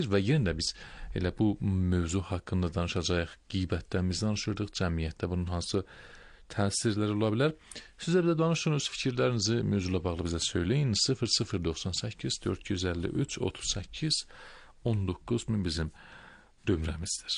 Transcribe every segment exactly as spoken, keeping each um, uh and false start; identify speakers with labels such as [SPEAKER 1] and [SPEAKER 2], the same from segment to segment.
[SPEAKER 1] Və yenə də biz elə bu mövzu haqqında danışacağıq, qeybətlərimizdən danışırdıq, cəmiyyətdə bunun hansı təsirləri ola bilər. Sizə bir də danışdığınız fikirlərinizi mövzuyla bağlı bizə söyləyin. sıfır sıfır doxsan səkkiz dörd yüz əlli üç otuz səkkiz on doqquz min bizim nömrəmizdir.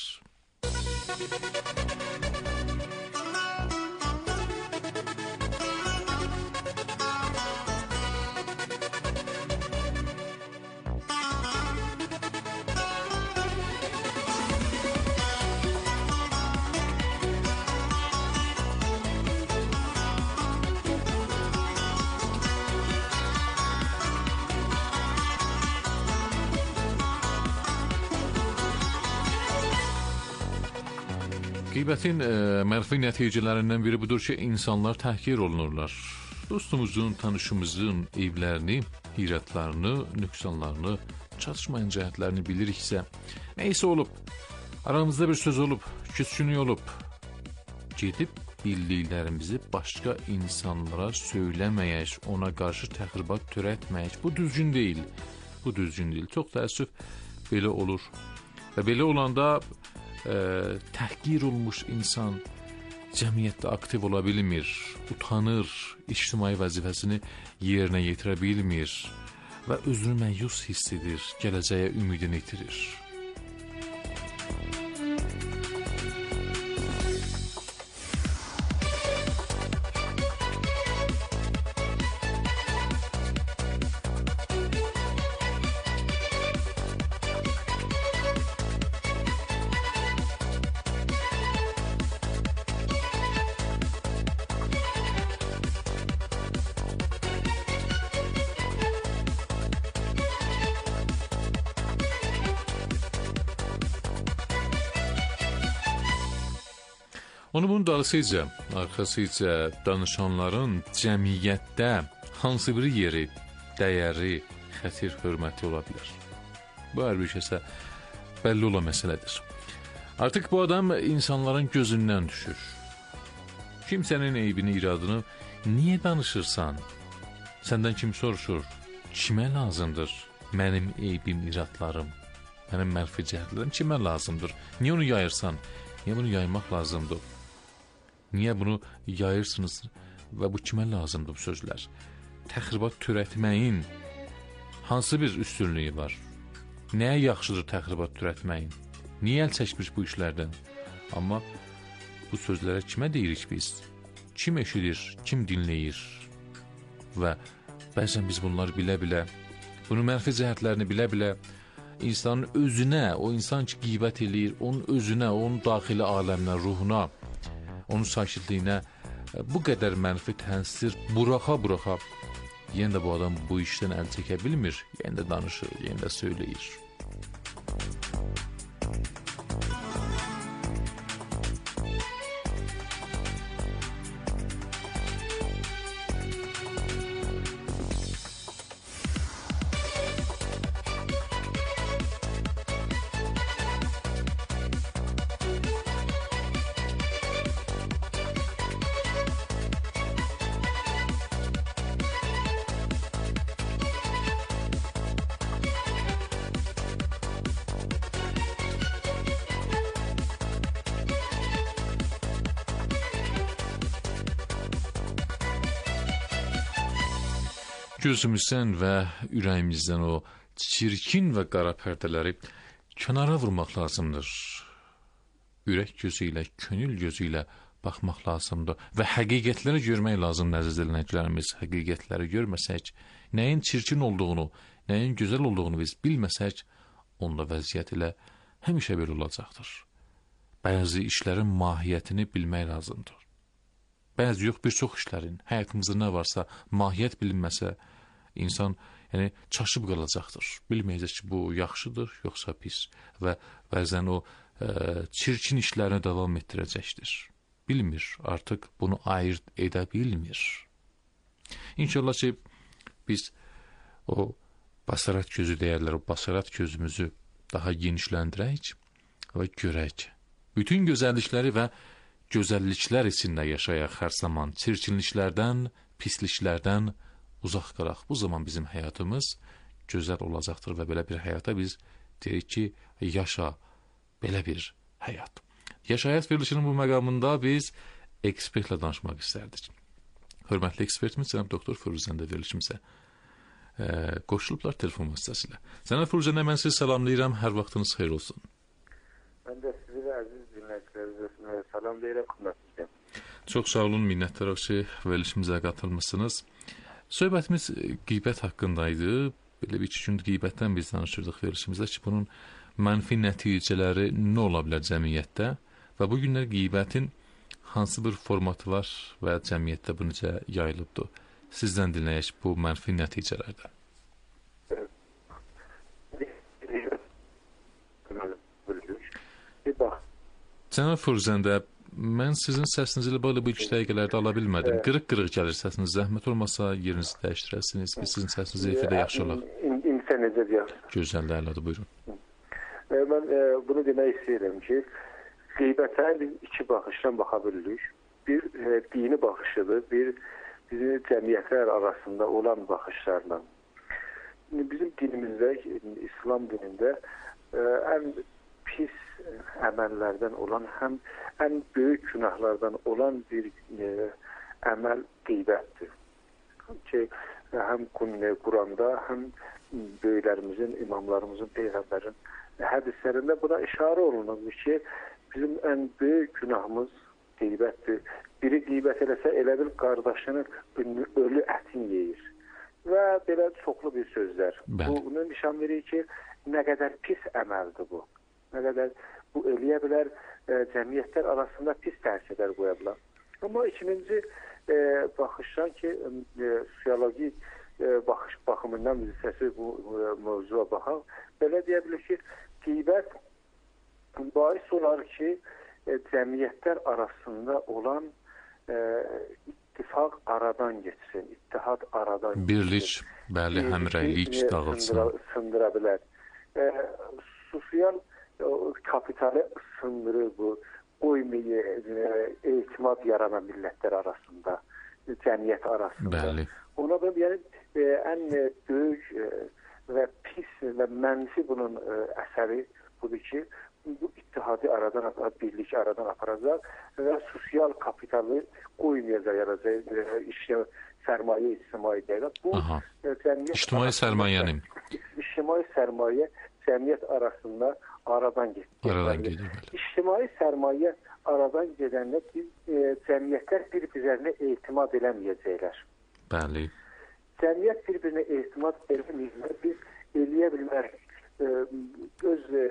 [SPEAKER 1] Qeybətin e, mənfi nəticələrindən biri budur ki, insanlar təhqir olunurlar. Dostumuzun, tanışımızın evlərini, hirətlərini, nöqsanlarını, çatışmayan cəhətlərini biliriksə, neysə olub, aramızda bir söz olub, küskünlük olub, gedib bildiklərimizi başqa insanlara söyləməyək, ona qarşı təxribat törətməyək. Bu düzgün deyil, bu düzgün deyil. Çox təəssüf belə olur. Və belə olanda Ə, təhqir olmuş insan cəmiyyətdə aktiv ola bilmir, utanır, ictimai vəzifəsini yerinə yetirə bilmir və özünü məyus hiss edir, gələcəyə ümidini itirir. Onu bunun dalısıca, arxasıca danışanların cəmiyyətdə hansı bir yeri, dəyəri, xətir, hörməti ola bilər. Bu hər bir kəsə bəlli olan məsələdir. Artıq bu adam insanların gözündən düşür. Kimsənin eybini, iradını niyə danışırsan? Səndən kim soruşur? Kimə lazımdır mənim eybim, iradlarım, mənim mənfi cəhətlərim kimə lazımdır? Niyə onu yayırsan? Niyə bunu yaymaq lazımdır? Niyə bunu yayırsınız və bu kimə lazımdır bu sözlər? Təxribat törətməyin hansı bir üstünlüyü var? Nəyə yaxşıdır təxribat törətməyin? Niyə əl çəkmiş bu işlərdən? Amma bu sözlərə kimə deyirik biz? Kim eşidir, kim dinləyir? Və bəzən biz bunları bilə-bilə, bunun mənfi cəhətlərini bilə-bilə insanın özünə, o insan ki qeybət eləyir, onun özünə, onun daxili aləminə, ruhuna, onun sakitliyinə bu qədər mənfi təsir buraxa-buraxa yenə də bu adam bu işdən əl çəkə bilmir, yenə də danışır, yenə də söyləyir. Gözümüzdən və ürəyimizdən o çirkin və qara pərdələri kənara vurmaq lazımdır. Ürək gözü ilə, könül gözü ilə baxmaq lazımdır və həqiqətləri görmək lazımdır, əziz dinləyicilərimiz. Həqiqətləri görməsək, nəyin çirkin olduğunu, nəyin gözəl olduğunu biz bilməsək, onda vəziyyət ilə həmişə belə olacaqdır. Bəzi işlərin mahiyyətini bilmək lazımdır. Bəzi yox, bir çox işlərin, həyatımızda nə varsa, mahiyyət bilinməsə, insan yəni, çaşıb qalacaqdır. Bilməyəcək ki, bu yaxşıdır, yoxsa pis və bəzən o ə, çirkin işlərini davam etdirəcəkdir. Bilmir, artıq bunu ayırt edə bilmir. İnşallah ki, biz o basarat gözü deyərlər, o basarat gözümüzü daha genişləndirək və görək. Bütün gözəllikləri və gözəlliklər içində yaşayaq hər zaman. Çirkinliklərdən, pisliklərdən uzaq qalaq. Bu zaman bizim həyatımız gözəl olacaqdır və belə bir həyata biz deyək ki, yaşa belə bir həyat. Yaşa həyat verilişinin bu məqamında biz ekspertlə danışmaq istərdik. Hörmətli ekspertimiz cənab doktor Firuzəndə verilişimizə e, qoşulublar telefon vasitəsilə. Cənab Firuzəndə, mən sizi salamlayıram, hər vaxtınız xeyir olsun.
[SPEAKER 2] Mən də sizi və əziz dinləyicilərinizə salamlayıram, xidmətinizdə.
[SPEAKER 1] Çox sağ olun, minnətdarıq ki, verilişimizə qatılmışsınız. Söhbətimiz qeybət haqqında idi. Belə bir iki gün qeybətdən biz danışırdıq verilişimizdə ki, bunun mənfi nəticələri nə ola bilər cəmiyyətdə və bu günlər qeybətin hansı bir formatı var və cəmiyyətdə bu necə yayılıbdır? Sizdən dinləyək bu mənfi nəticələrdən. Cənab Firuzəndə, mən sizin səsinizi ilə bağlı bu iki dəqiqələrdə ala bilmədim. Qırıq-qırıq gəlir səsiniz. Zəhmət olmasa yerinizi dəyişdirəsiniz ki, sizin səsinizi efirdə yaxşı olar.
[SPEAKER 2] İnsan necə deyər?
[SPEAKER 1] Gözəl, əladır, buyurun.
[SPEAKER 2] Mən e, bunu demək istəyirəm ki, qeybətə iki baxışdan baxa bilirik. Bir e, dini baxışıdır, bir bizim cəmiyyətlər arasında olan baxışlarla. Bizim dinimizdə, İslam dinində e, ən pis əməllərdən olan, həm ən böyük günahlardan olan bir e, əməl qeybətdir. Ki, həm Quranda, həm böyüklərimizin, imamlarımızın, peyğəmbərin hədislərində buna işarə olunur ki, bizim ən böyük günahımız qeybətdir. Biri qeybət eləsə, elə bil qardaşının ölü ətini yeyir. Və belə çoxlu bir sözlər. Bu, bunu nişan verir ki, nə qədər pis əməldir bu. Nə qədər bu eləyə bilər, e, cəmiyyətlər arasında pis təsirlər qoya bilər. Amma ikinci e, baxışdan ki, e, sosioloji e, baxış baxımından biz səsi bu e, mövzuya baxaq, belə deyə bilir ki, qeybət bahis olar ki, e, cəmiyyətlər arasında olan e, ittifaq aradan geçsin, ittihad aradan geçsin. Birlik,
[SPEAKER 1] bəli, həmrəylik dağılsın.
[SPEAKER 2] Sındıra, sındıra bilər. E, sosial kapitali sındırır bu, qoymayı, e, etimad yaranan millətlər arasında, cəmiyyət arasında. Bəli. Ona da yəni, e, ən böyük e, və pis və mənfi bunun e, əsəri budur ki, bu ittihadi aradan, birlik aradan aparacaq və sosial kapitali qoymayacaq, yaracaq, e, işlə sərmayə, ictimai deyək. Bu, e, cəmiyyət
[SPEAKER 1] İctimai sərmayənin.
[SPEAKER 2] İctimai sərmayə cəmiyyət arasında aradan gedir. İctimai sərmayə aradan gedəndə biz e, cəmiyyətlər bir-birlərinə etimad eləməyəcəklər.
[SPEAKER 1] Bəli.
[SPEAKER 2] Cəmiyyət bir-birinə etimad eləməyəcəklər. Biz eləyə bilmərik. E, öz e,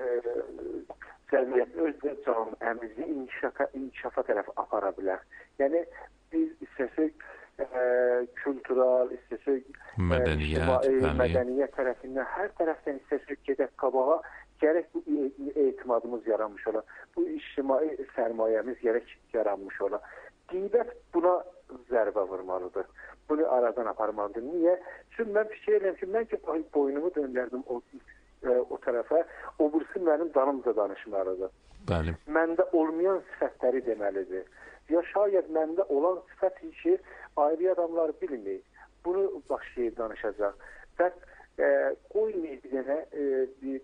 [SPEAKER 2] cəmiyyət, öz camiəmizi inkişafa, inkişafa tərəf apara bilər. Yəni biz istəsək e, kültural, istəsək
[SPEAKER 1] mədəniyyət,
[SPEAKER 2] e, mədəniyyət tərəfindən, hər tərəfdən istəsək gedək qabağa, gərək bu etimadımız yaranmış ola. Bu ictimai sərmayəmiz gərək yaranmış ola. Qeybət buna zərbə vurmalıdır. Bunu aradan aparmalıdır. Niyə? Çünki mən fikir edirəm ki, mən ki boynumu döndərdim o, e, o tərəfə, o birisi mənim danımca danışmalıdır.
[SPEAKER 1] Bəli.
[SPEAKER 2] Məndə olmayan sifətləri deməlidir. Ya şayət məndə olan sifəti ki, ayrı adamlar bilmir. Bunu başlayıb danışacaq. Və e, qoymayıb bir dənə e, bir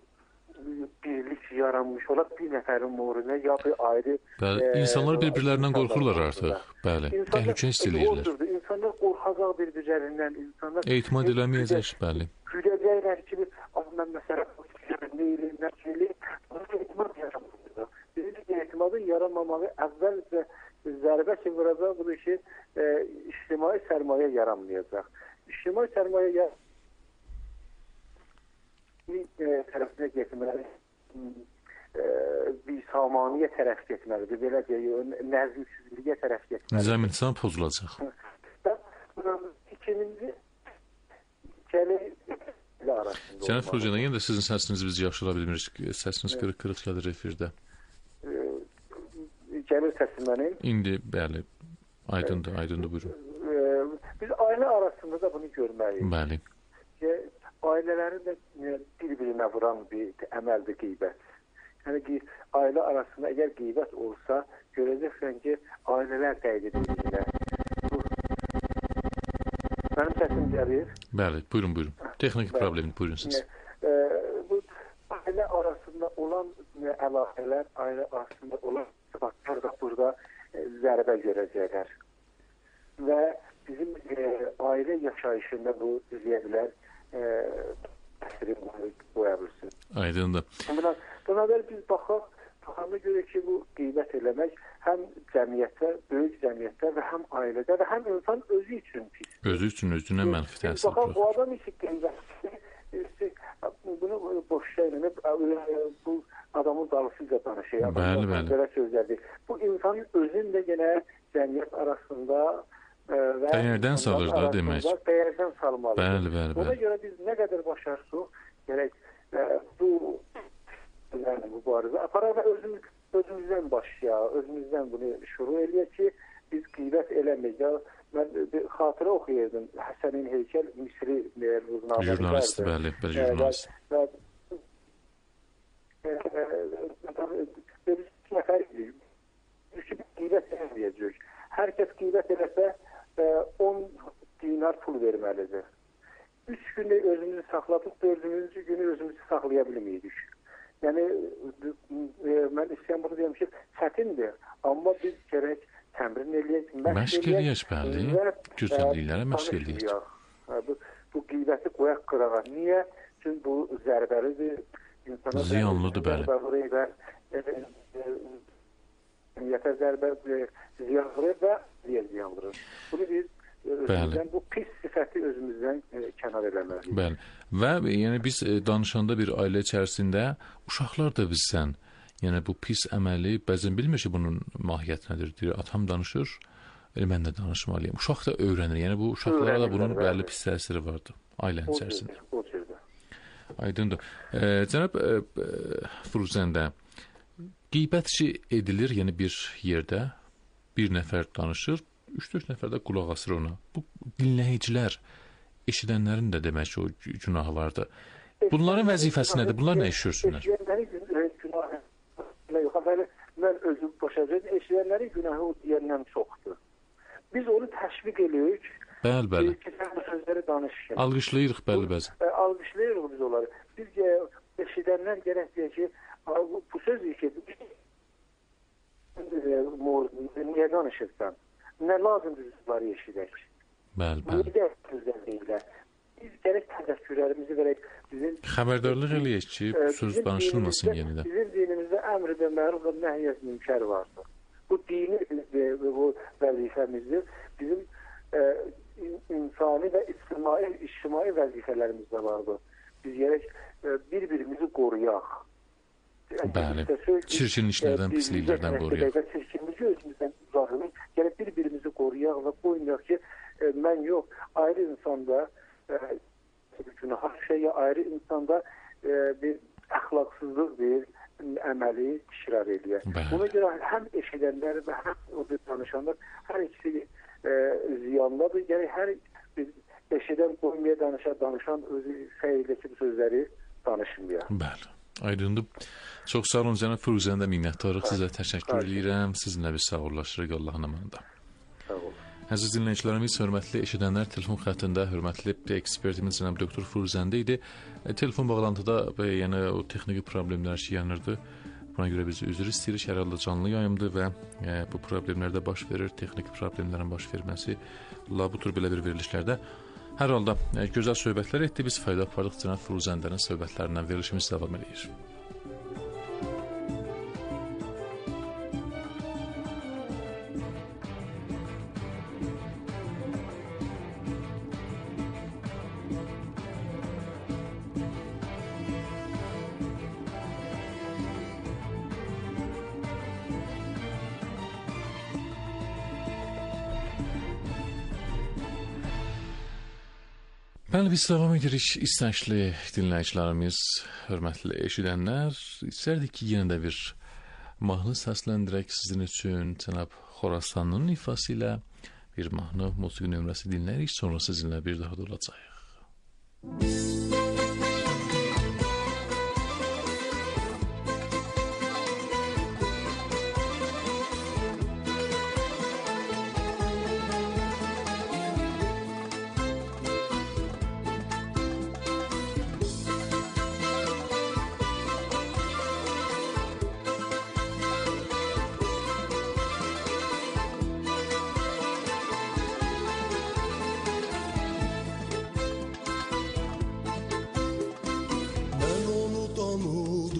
[SPEAKER 2] birlik yaranmış ola, bir nəfərin moruna ya bir ayrı...
[SPEAKER 1] Bəli, e, insanlar bir-birlərindən qorxurlar artıq. Bəli, təhlükə hiss edirlər.
[SPEAKER 2] İnsanlar qorxacaq bir-birlərindən, insanlar...
[SPEAKER 1] Etimad eləməyəcək, bəli.
[SPEAKER 2] Güləcəklər ki, mən məsələ, neyli, nəşeli, etimad yaranmalıdır. Bizim etimadın yaranmamalı əvvəlcə zərbə ki, vuracaq budur ki, e, ictimai sərmayə yaranmayacaq. İctimai sərmayə yaranmayacaq. Bir tərəfinə getməli, bir samaniyə tərəf getməlidir, belə deyək, nəzmsizliyə tərəf getməlidir.
[SPEAKER 1] Nizam-intizam pozulacaq.
[SPEAKER 2] İkinci gəlir arasında.
[SPEAKER 1] Cənab Firuzəndə, yenə də sizin səsinizi biz yaxşıla bilmirik. Səsiniz qırıq-qırıq gəlir efirdə.
[SPEAKER 2] Gəlir səsim mənim.
[SPEAKER 1] İndi, bəli, aydındır, aydındır, buyurun.
[SPEAKER 2] Biz ailə arasında da bunu görməliyik.
[SPEAKER 1] Bəli.
[SPEAKER 2] Ailələrin də bir-birinə vuran bir əməldir qeybət. Yəni ki, ailə arasında əgər qeybət olsa, görəcəksən ki, ailələr dəqiq bir-birinə. Mənim səsim gəlir.
[SPEAKER 1] Bəli, buyurun, buyurun. Texnik problem, buyurun siz.
[SPEAKER 2] Bu ailə arasında olan əlaqələr, ailə arasında olan sıfatlar da burada e, zərbə görəcəklər. Və bizim e, ailə yaşayışında bu deyə bilər e, təsirini qoya bilsin.
[SPEAKER 1] Aydındır.
[SPEAKER 2] Buna, buna belə biz baxaq, baxanda görə ki, bu qeybət eləmək həm cəmiyyətdə, böyük cəmiyyətdə və həm ailədə və həm insan özü üçün pis.
[SPEAKER 1] Özü üçün özünə mənfi təsir
[SPEAKER 2] buraxır. Baxaq, o adam isə qeybət bunu boş şeylə bu adamın dalısıyla danışıyor.
[SPEAKER 1] Bəli, bəli.
[SPEAKER 2] Sözlərdir. Bu insanın özün də yenə cəmiyyət arasında e, və
[SPEAKER 1] dəyərdən salır da demək.
[SPEAKER 2] Dəyərdən salmalıdır.
[SPEAKER 1] Bəli, bəli,
[SPEAKER 2] Buna
[SPEAKER 1] bəli.
[SPEAKER 2] görə biz nə qədər başarsıq, gerək e, bu yəni mübarizə aparaq və özümüz, özümüzdən başlayaq, özümüzdən bunu şuru eləyək ki, biz qeybət eləməyək. Mən bir xatirə oxuyurdum. Həsənin Heykəl Misri jurnalistləri.
[SPEAKER 1] Jurnalist, bəli, bəli, jurnalist.
[SPEAKER 2] Və biz nəfər idik. Qeybət eləməyəcək. Hər kəs qeybət eləsə on dinar pul verməlidir. Üç gündə özümüzü saxladıq, dördüncü günü özümüzü saxlaya bilməydik. Yəni, mən istəyəm bunu deyəm ki, çətindir. Amma biz gərək təmrin eləyək,
[SPEAKER 1] məşq eləyək, bəli, gözəlliklərə məşq eləyək.
[SPEAKER 2] Bu, bu qeybəti qoyaq qırağa. Niyə? Çünki bu zərbəlidir.
[SPEAKER 1] Ziyanlıdır, bəli.
[SPEAKER 2] Niyyətə zərbə ziyanlıdır və ziyanlıdır. Bunu biz özümüzdən, bu pis sifəti özümüzdən kənar eləməliyik.
[SPEAKER 1] Bəli. Və yəni biz danışanda bir ailə içərisində uşaqlar da bizdən, yəni bu pis əməli bəzən bilmir ki, bunun mahiyyəti nədir, deyir, atam danışır, elə mən də danışmalıyım. Uşaq da öyrənir, yəni bu uşaqlara da bunun bəlli pis təsiri vardır ailənin içərisində.
[SPEAKER 2] O cürdə.
[SPEAKER 1] Aydındır. E, cənab e, Firuzəndə, qeybətçi edilir, yəni bir yerdə bir nəfər danışır, üç-dörd nəfər də qulaq asır ona. Bu dinləyicilər, eşidənlərin də demək ki, o günahı vardır. Bunların vəzifəsi nədir? Bunlar nə işirsünlər?
[SPEAKER 2] Mən özüm başa düşürəm, eşidənlərin günahı o deyəndən çoxdur. Biz onu təşviq edirik.
[SPEAKER 1] Bəli, bəli.
[SPEAKER 2] Ki, sən bu sözləri danışın.
[SPEAKER 1] Alqışlayırıq, bəli, bəzi.
[SPEAKER 2] Alqışlayırıq biz onları. Biz eşidənlər gərək deyək ki, bu söz ki, niyə danışırsan? Nə lazımdır bunları eşidək?
[SPEAKER 1] Bəli, bəli.
[SPEAKER 2] Niyə sözlər deyirlər? Biz gərək təzəkkürlərimizi verək. Bizim
[SPEAKER 1] xəbərdarlıq eləyək ki, söz danışılmasın yenidən.
[SPEAKER 2] Bizim dinimizdə əmr və məruf və nəhy münker vardır. Bu dini bu vəzifəmizdir. Bizim e, insani və ictimai, ictimai vəzifələrimiz də vardır. Biz gərək e, bir-birimizi qoruyaq.
[SPEAKER 1] Bəli. Çirkin işlərdən, pisliklərdən qoruyaq.
[SPEAKER 2] Çirkinliyi özümüzdən uzaqlayaq. Gərək bir-birimizi qoruyaq və qoymayaq ki, e, mən yox, ayrı insanda günah şey ya ayrı insanda e, bir əxlaqsızlıq bir əməli işrar edir. Buna görə həm eşidənlər və həm o danışanlar hər ikisi e, ziyanlıdır. Yəni hər eşidən qoymaya danışan, danışan özü xeyirləki sözləri danışmıyor.
[SPEAKER 1] Bəli. Aydındır. Çox sağ olun cənab Firuzəndə, minnətdarıq sizə, təşəkkür edirəm. Sizinlə biz sağollaşırıq Allahın amanında.
[SPEAKER 2] Sağ olun.
[SPEAKER 1] Əziz dinləyicilərimiz, hörmətli eşidənlər, telefon xəttində hörmətli ekspertimiz cənab doktor Firuzəndə idi. E, telefon bağlantıda və yəni o texniki problemlər ki, yanırdı. Buna görə biz üzr istəyirik. Hər halda canlı yayımdır və e, bu problemlər də baş verir. Texniki problemlərin baş verməsi bu tür belə bir verilişlərdə. Hər halda e, gözəl söhbətlər etdi. Biz fayda apardıq cənab Firuzəndənin söhbətlərindən. Verilişimiz davam edir. Bəli, biz davam edirik. İstənçli dinləyicilərimiz, hörmətli eşidənlər, istərdik ki, yenə də bir mahnı səsləndirək sizin üçün. Cənab Xorasanın ifası ilə bir mahnı musiqi nömrəsi dinləyirik, sonra sizinlə bir daha da olacaq.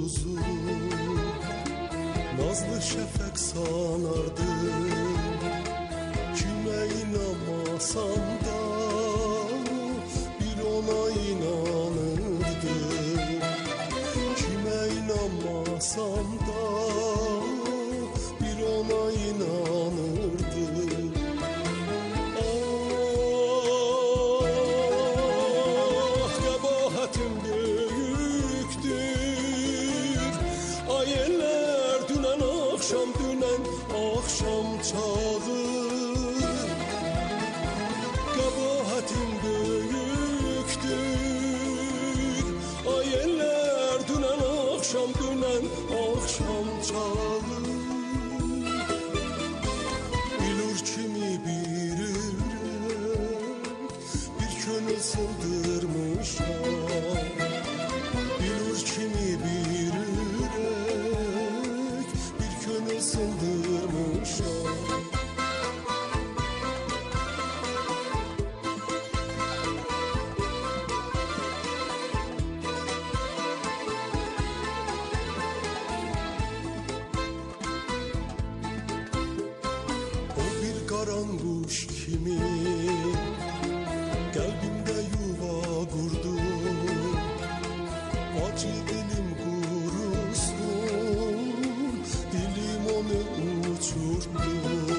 [SPEAKER 3] noruzu nazlı şefek sanardım. Kime inanmasam da bir ona inanırdım. Kime inanmasam da bir ona inanırdım. Ah, kabahatim büyüktür. Ayeller dünen akşam dünen akşam çağı. Kabahatim büyüktür. Ayeller dünen akşam dünen akşam çağı. Bilir kimi bir ürek bir könül sındırmışam. Bilir kimi bir ürek bir könül sındırmışam. Karanguş kimi kalbimde yuva kurdu. Acı dilim kurusun, dilim onu uçurdu.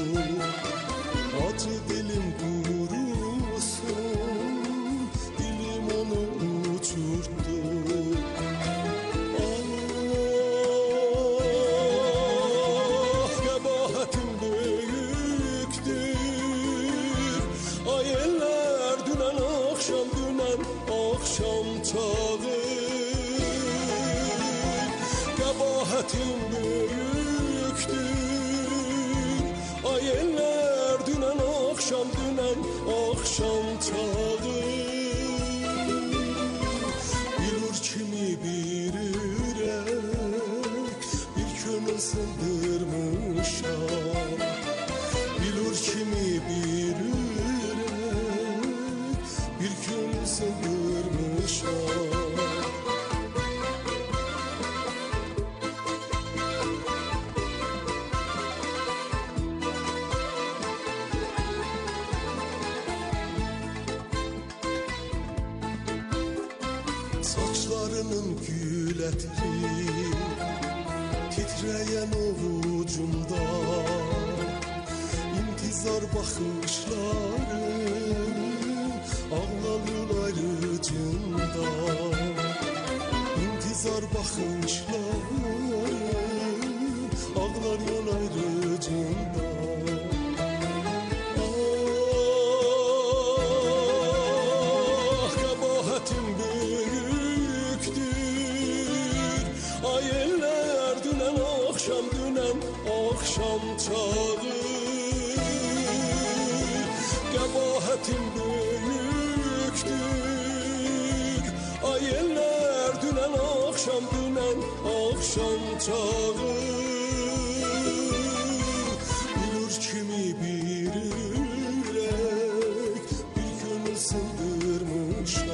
[SPEAKER 3] Acı dilim kurusun, dilim onu uçurdu. Ah, kabahatim ayeller dünen akşam dünen akşam çağı. Kabahatim büyüktür. Ayeller dünen akşam dünen akşam çağı. Bilir kimi bir ürek bir könül sındırmışam. Bilir kimi bir ürek bir könül sındırmışam. Saçlarının gül etri titreyen ovucumda. İntizar bakışları ağlar ayrıcında. İntizar bakışları ağlar yol ayrıcında. Ah, kabahatim büyüktür. Ayeller dünen akşam dünen akşam çağı. Kabahatim büyüktür. Ayeller dünen akşam dünen akşam çağı. Bilir kimi bir ürek bir könül sındırmışam.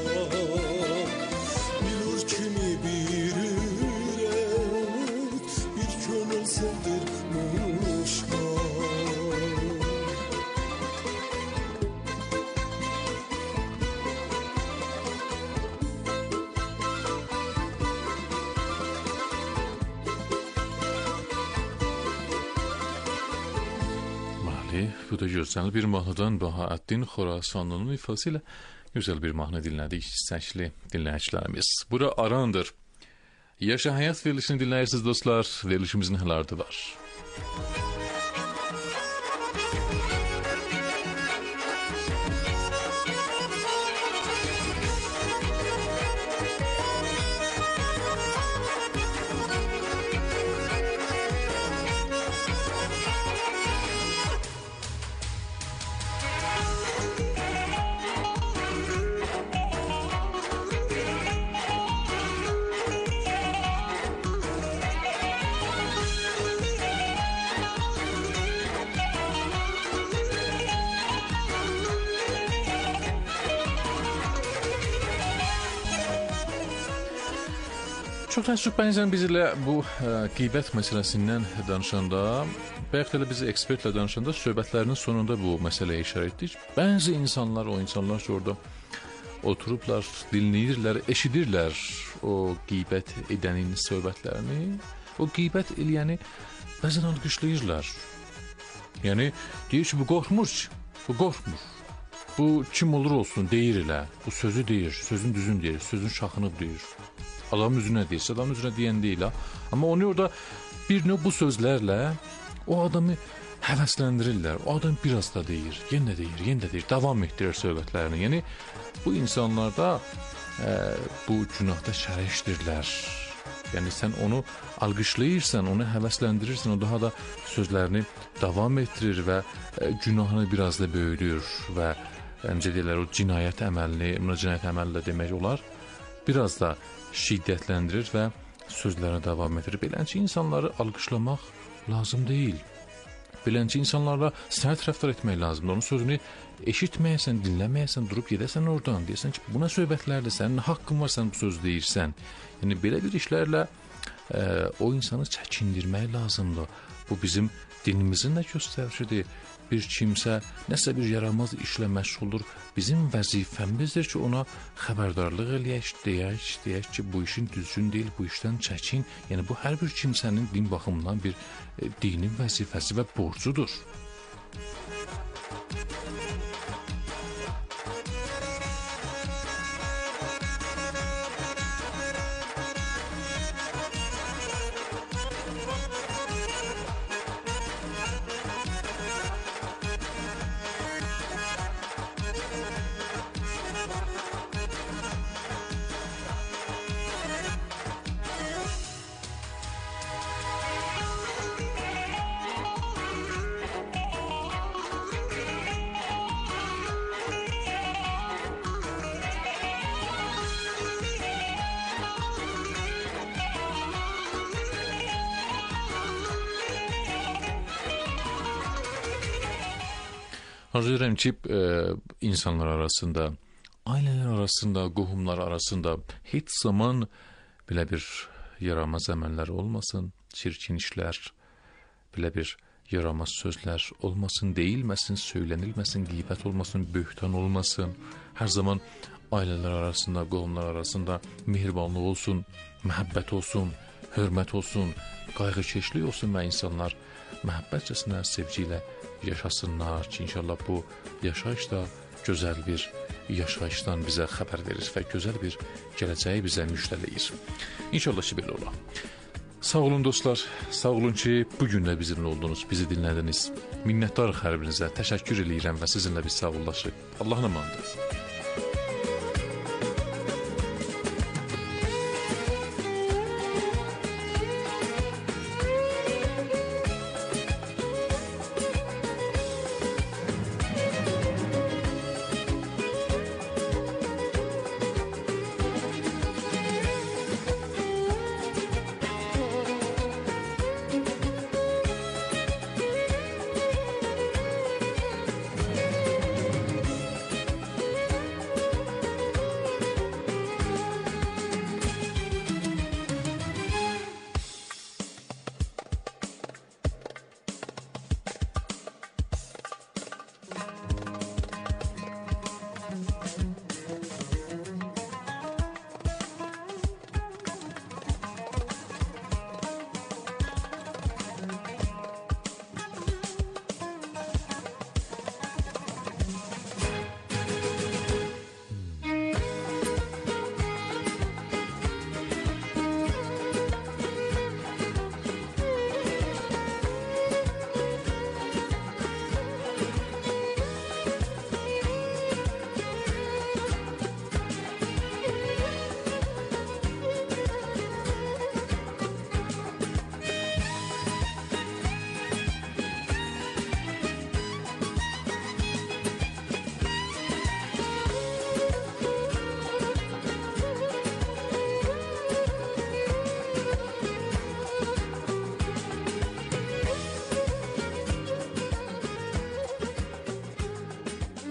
[SPEAKER 3] Bilir kimi bir ürek bir könül sındırmışam.
[SPEAKER 1] Bu da güzel bir mahnıdan Bahaəddin Xorasanlının ifasıyla güzel bir mahnı dinledik istəkli dinləyicilərimiz. Bura Arandır. Yaşa Həyat verilişini dinləyirsiniz dostlar. Verilişimizin həlardı var. Çox təəssüf, bəzən biz ilə bu ə, qeybət məsələsindən danışanda, bayaq da biz ekspertlə danışanda söhbətlərinin sonunda bu məsələyə işarə etdik. Bəzi insanlar, o insanlar ki, orada oturublar, dinləyirlər, eşidirlər o qeybət edənin söhbətlərini, o qeybət eləyəni bəzən alqışlayırlar. Yəni, deyir ki, bu qorxmur ki, bu qorxmur. Bu kim olur olsun, deyir elə, bu sözü deyir, sözün düzün deyir, sözün şaxını deyir. Adamın üzünə deyirsə, adamın üzünə deyən deyil ha. Amma onu orada bir növ bu sözlərlə o adamı həvəsləndirirlər. O adam biraz da deyir, yenə də deyir, yenə də deyir, davam etdirir söhbətlərini. Yəni, bu insanlarda e, bu günahda şərəşdirlər. Yəni, sən onu alqışlayırsan, onu həvəsləndirirsən, o daha da sözlərini davam etdirir və e, günahını biraz da böyüdür və necə deyirlər, o cinayət əməlini, cinayət əməli də demək olar, biraz da şiddətləndirir və sözlərinə davam edir. Beləncə, insanları alqışlamaq lazım deyil. Beləncə, insanlarla sərt rəftar etmək lazımdır. Onun sözünü eşitməyəsən, dinləməyəsən, durub gedəsən oradan. Deyəsən ki, buna söhbətlərlə sənin haqqın var, sən bu söz deyirsən. Yəni, belə bir işlərlə e, o insanı çəkindirmək lazımdır. Bu bizim dinimizin də göstəricidir. Bir kimsə nəsə bir yaramaz işlə məşğuldur. Bizim vəzifəmizdir ki, ona xəbərdarlıq eləyək, deyək, deyək ki, bu işin düzgün deyil, bu işdən çəkin. Yəni, bu hər bir kimsənin din baxımından bir e, dinin vəzifəsi və borcudur. Arzu edirəm ki, e, insanlar arasında, ailələr arasında, qohumlar arasında heç zaman belə bir yaramaz əməllər olmasın, çirkin işlər, belə bir yaramaz sözlər olmasın, deyilməsin, söylənilməsin, qeybət olmasın, böhtan olmasın. Hər zaman ailələr arasında, qohumlar arasında mehribanlıq olsun, məhəbbət olsun, hörmət olsun, qayğıkeşlik olsun və insanlar məhəbbətcəsinə, sevgi ilə yaşasınlar ki, inşallah bu yaşayış da gözəl bir yaşayışdan bizə xəbər verir və gözəl bir gələcəyi bizə müjdələyir. İnşallah ki, belə olar. Sağ olun dostlar, sağ olun ki, bugün də bizimlə oldunuz, bizi dinlədiniz. Minnətdarıq hər birinizə, təşəkkür edirəm və sizinlə biz sağollaşıq. Allahın amanıdır.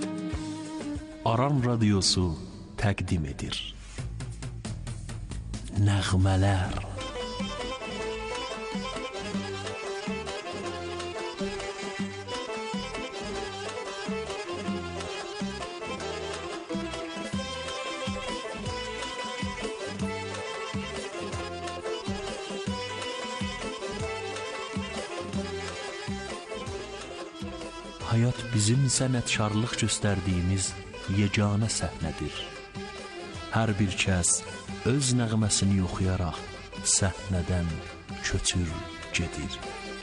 [SPEAKER 4] Aran Radyosu təqdim edir. nəğmələr. Hayat bizim sənətkarlıq göstərdiyimiz yeganə səhnədir. Hər bir kəs öz nəğməsini oxuyaraq səhnədən köçür gedir.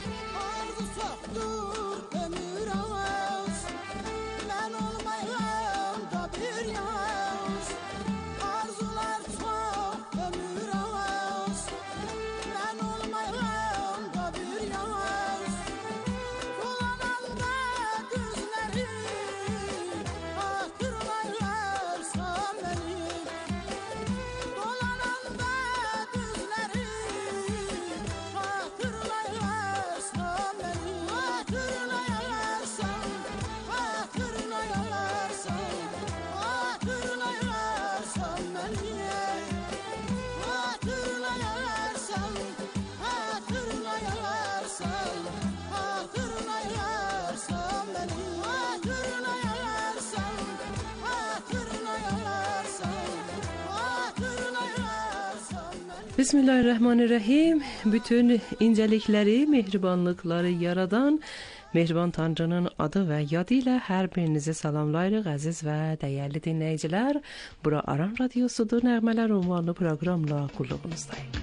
[SPEAKER 5] Bismillahirrahmanirrahim. Bütün incelikleri, mehribanlıkları yaradan Mehriban Tanrı'nın adı və yadı ilə hər birinizi salamlayırıq, əziz və dəyərli dinləyicilər. Bura Aran Radyosudur, Nəğmələr ünvanlı proqramla qulluğunuzdayım.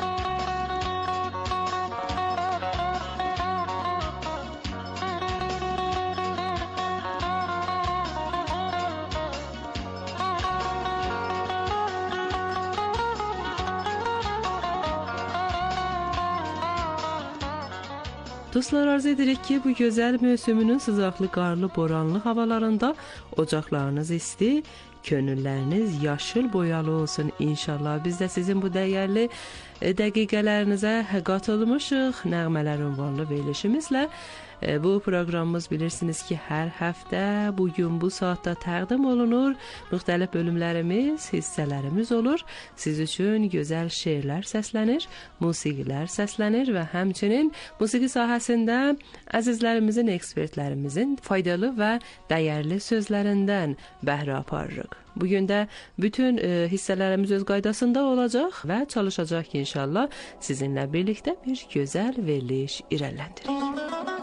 [SPEAKER 5] Dostlar, arz edirik ki, bu gözəl mövsümünün sıcaqlı, qarlı, boranlı havalarında ocaqlarınız isti, könülləriniz yaşıl boyalı olsun inşallah. Biz də sizin bu dəyərli dəqiqələrinizə qatılmışıq. Nəğmələr ünvanlı verilişimizlə. Bu proqramımız bilirsiniz ki, hər həftə bugün bu saatda təqdim olunur. Müxtəlif bölümlərimiz, hissələrimiz olur. Siz üçün gözəl şeirlər səslənir, musiqilər səslənir və həmçinin musiqi sahəsində əzizlərimizin, ekspertlərimizin faydalı və dəyərli sözlərindən bəhrə aparırıq. Bugün də bütün e, hissələrimiz öz qaydasında olacaq və çalışacaq ki, inşallah sizinlə birlikdə bir gözəl veriliş irəliləndirik.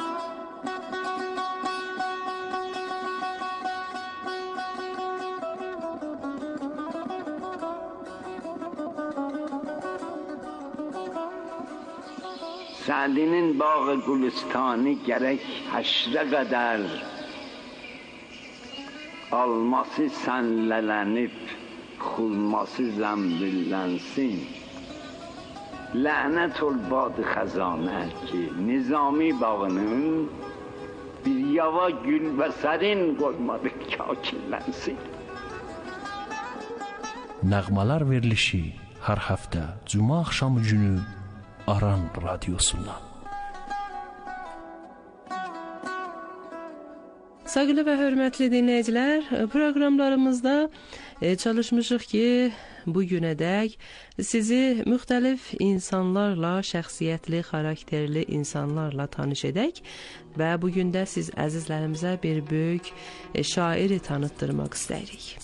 [SPEAKER 6] Sa'dinin bağı Gülistani gerek haşre kadar alması senlelenip xulması zembüllensin. Lanet ol bad xazane ki Nizami bağının bir yava gül ve serin koymadı kakillensin.
[SPEAKER 4] Nəğmələr verilişi hər həftə Cuma axşamı günü Aran Radyosu'ndan.
[SPEAKER 5] Sevgili və hörmətli dinləyicilər, proqramlarımızda çalışmışıq ki, bu günədək sizi müxtəlif insanlarla, şəxsiyyətli, xarakterli insanlarla tanış edək və bu gün də siz əzizlərimizə bir böyük şairi tanıtdırmaq istəyirik.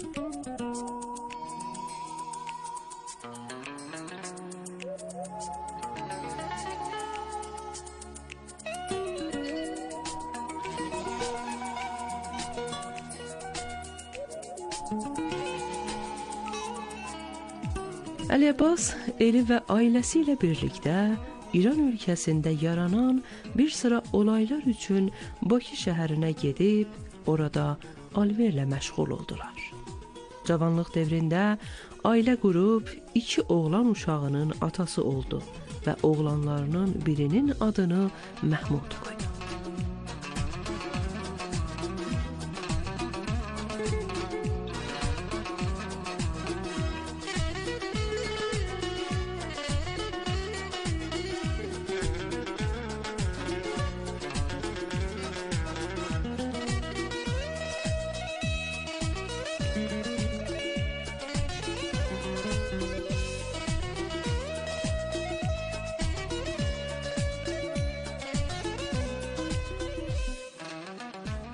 [SPEAKER 5] Əli Abbas eli və ailəsi ilə birlikdə İran ölkəsində yaranan bir sıra olaylar üçün Bakı şəhərinə gedib, orada alverlə məşğul oldular. Cavanlıq dövründə ailə qurub iki oğlan uşağının atası oldu və oğlanlarının birinin adını Məhmud qoydu.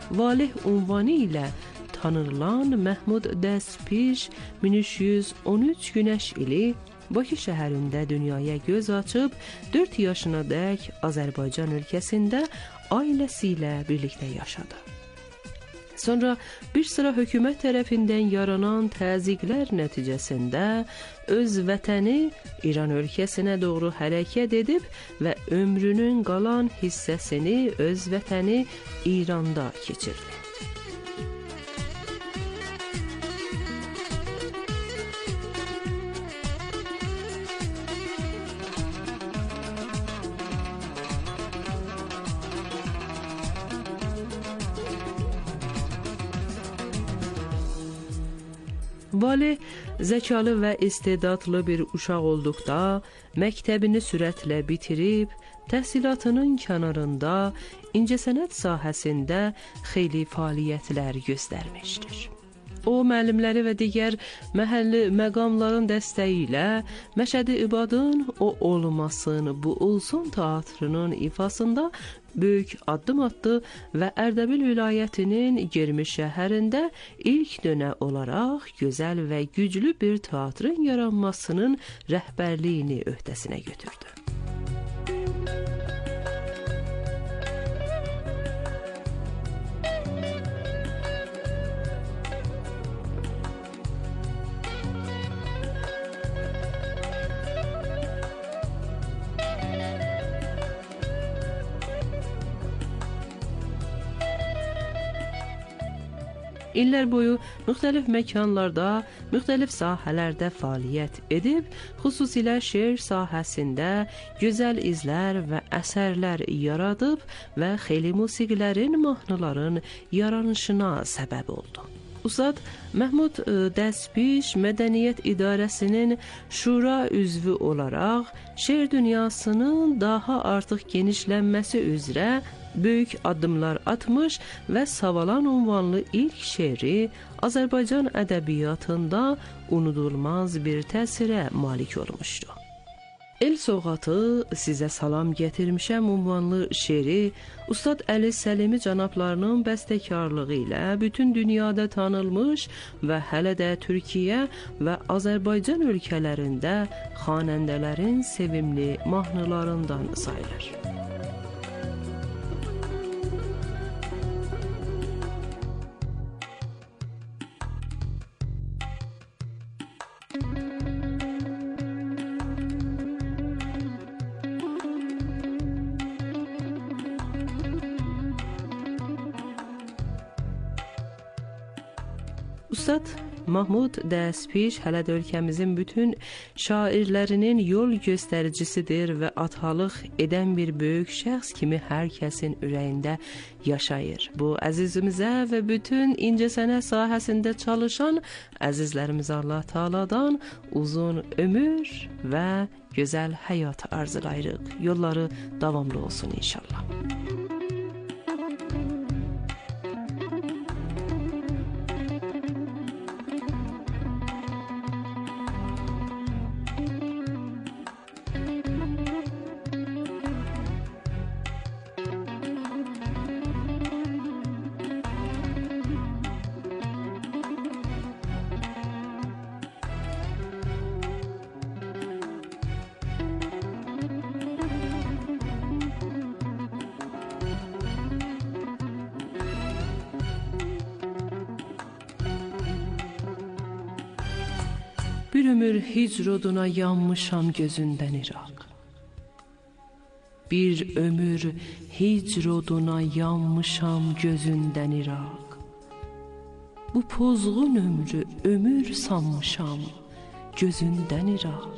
[SPEAKER 5] Valeh unvanı ilə tanınılan Məhmud Dəspiş min üç yüz on üç günəş ili Bakı şəhərində dünyaya göz açıb dörd yaşına dək Azərbaycan ölkəsində ailəsi ilə birlikdə yaşadı. Sonra bir sıra hökumət tərəfindən yaranan təzyiqlər nəticəsində öz vətəni İran ölkəsinə doğru hərəkət edib və ömrünün qalan hissəsini öz vətəni İranda keçirdi. Valeh zəkalı və istedadlı bir uşaq olduqda məktəbini sürətlə bitirib, təhsilatının kənarında incəsənət sahəsində xeyli fəaliyyətlər göstərmişdir. O, müəllimləri və digər məhəlli məqamların dəstəyi ilə Məşədi İbadın O Olmasın Bu Olsun teatrının ifasında böyük addım atdı və Ərdəbil vilayətinin Germiş şəhərində ilk dönə olaraq gözəl və güclü bir teatrın yaranmasının rəhbərliyini öhdəsinə götürdü. İllər boyu müxtəlif məkanlarda, müxtəlif sahələrdə fəaliyyət edib, xüsusilə şeir sahəsində gözəl izlər və əsərlər yaradıb və xeyli musiqilərin, mahnıların yaranışına səbəb oldu. Ustad Məhmud Dəspiş Mədəniyyət İdarəsinin şura üzvü olaraq şeir dünyasının daha artıq genişlənməsi üzrə böyük addımlar atmış və Savalan unvanlı ilk şeiri Azərbaycan ədəbiyyatında unudulmaz bir təsirə malik olmuşdu. El Soğatı Sizə Salam Gətirmişəm unvanlı şeiri Ustad Əli Səlimi cənablarının bəstəkarlığı ilə bütün dünyada tanınmış və hələ də Türkiyə və Azərbaycan ölkələrində xanəndələrin sevimli mahnılarından sayılır. Ustad Mahmud Dəspiş hələ də ölkəmizin bütün şairlərinin yol göstəricisidir və atalıq edən bir böyük şəxs kimi hər kəsin ürəyində yaşayır. Bu əzizimizə və bütün incəsənət sahəsində çalışan əzizlərimizə Allah Taala'dan uzun ömür və gözəl həyat arzulayırıq. Yolları davamlı olsun inşallah. Bir ömür hicr oduna yanmışam gözündən İraq. Bir ömür hicr oduna yanmışam gözündən İraq. Bu pozğun ömrü ömür sanmışam gözündən İraq.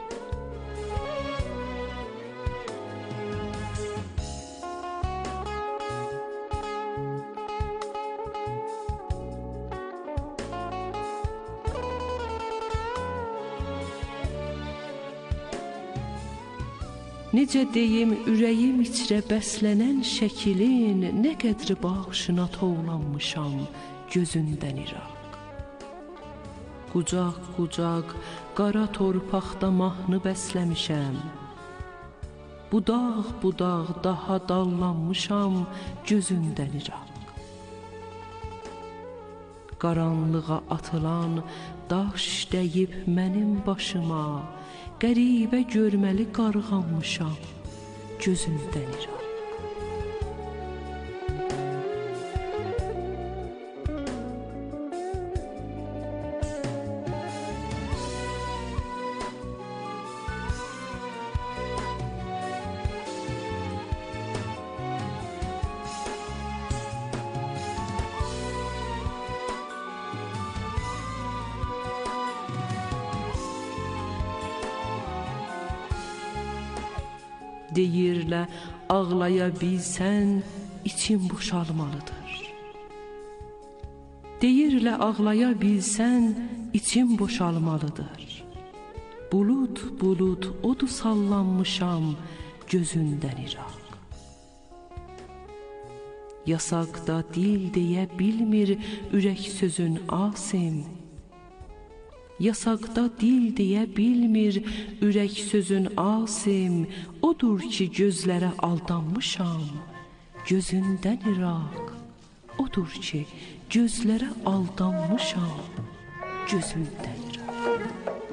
[SPEAKER 5] Necə deyim ürəyim içrə bəslənən şəkilin nə qədri bağışına toğlanmışam gözündən İraq. Qucaq qucaq qara torpaqda mahnı bəsləmişəm. Budaq budaq daha dallanmışam gözündən İraq. qaranlığa atılan daş dəyib mənim başıma, qəribə görməli qarğanmışam, gözümdən iraq. Deyirlə, ağlaya bilsən, için boşalmalıdır. Deyirlə, ağlaya bilsən, için boşalmalıdır. Bulut, bulut, odu sallanmışam, gözündən iraq. Yasaqda dil deyə bilmir, ürək sözün asim. Yasaqda dil deyə bilmir, ürək sözün asim. Odur ki, gözlərə aldanmışam, gözündən iraq. Odur ki, gözlərə aldanmışam, gözündən iraq.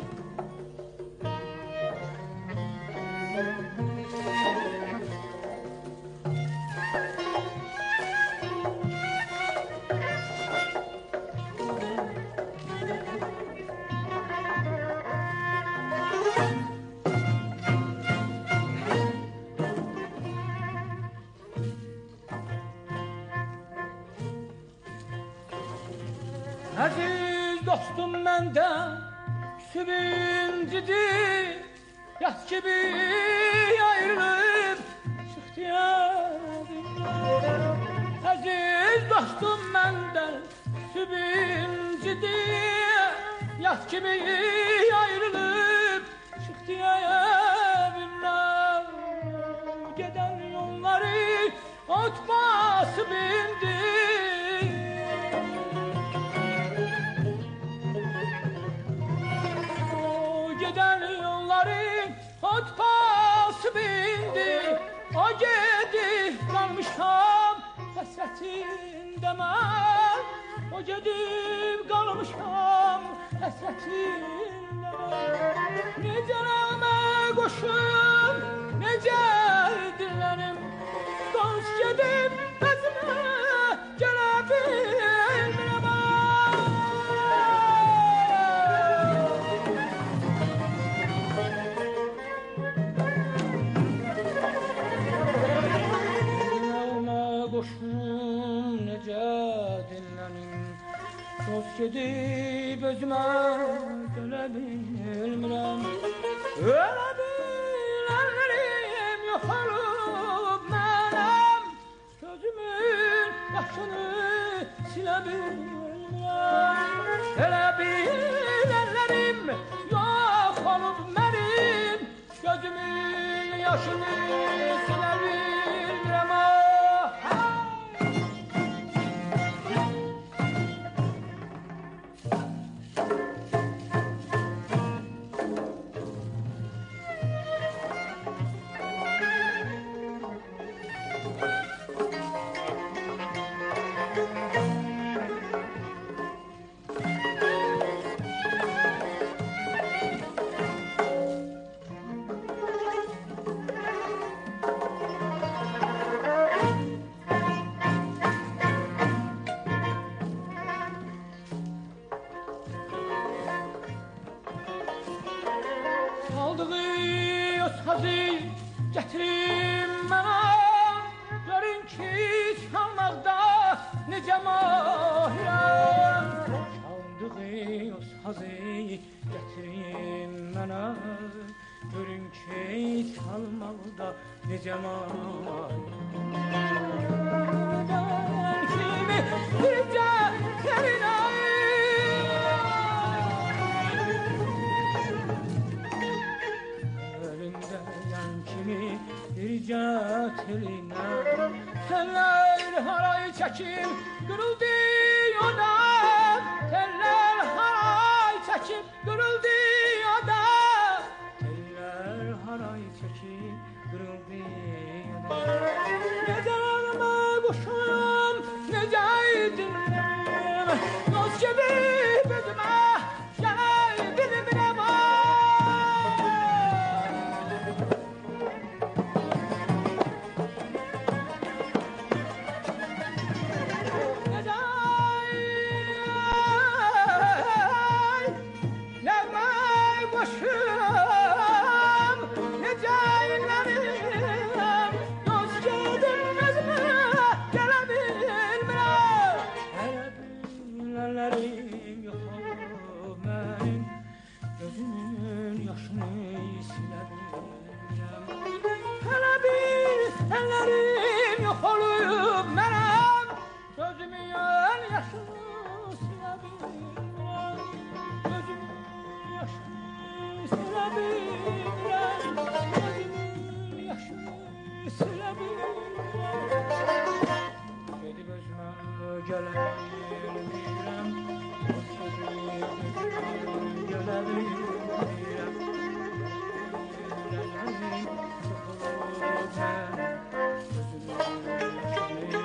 [SPEAKER 7] Əziz dostum məndən sevincidir, yaz kimi ayrılıb çıxdı yadımdan. Əziz dostum məndən sevincidir, yaz kimi ayrılıb çıxdı yadımdan. Gedən yolları ot basıb indi. Ot basıb indi, o gedib qalmışam həsrətində mən. O gedib qalmışam həsrətində mən. Necə nəğmə qoşum, necə dinlənim, dost gedib bəzimə gələ bilmirəm. Qoşum necə dinlənim, dost gedib özümə gələ bilmirəm. Ölə bilənlərim yox olub mənəm, gözümün yaşını silə bilmirəm. Ölə bilənlərim yox olub mənim, gözümün yaşını silə bilmirəm. Gətirin mənə, görün ki, çalmaqda necə mahirəm. Çaldığı o sazı gətirin mənə, görün ki, çalmaqda necə mahirəm. Dön kimi bircə terinə, bircə telinə, tellər haray çəkib qırıldı yodan. Tellər haray çəkib qırıldı yodan. Tellər haray çəkib qırıldı yodan. Necə alma quşum, necə dinləm, dost siləmi gedib özümə gələ bilmirəm o sözünü gələ bilmirəm ürəklərim sıxılıb mən sözünü kimi